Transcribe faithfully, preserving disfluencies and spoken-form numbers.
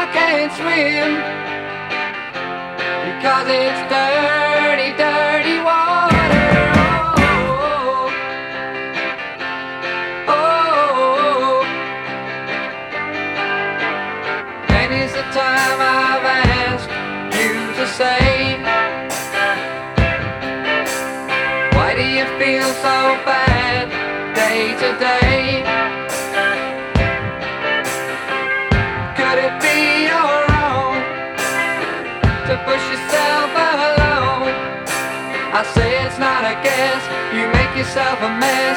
can't swim because it's dirty, dirty water. Oh, oh, oh. Many's the time I've asked you to say, why do you feel so bad day to day? Could it be your own to push yourself alone? I say it's not a guess, you make yourself a mess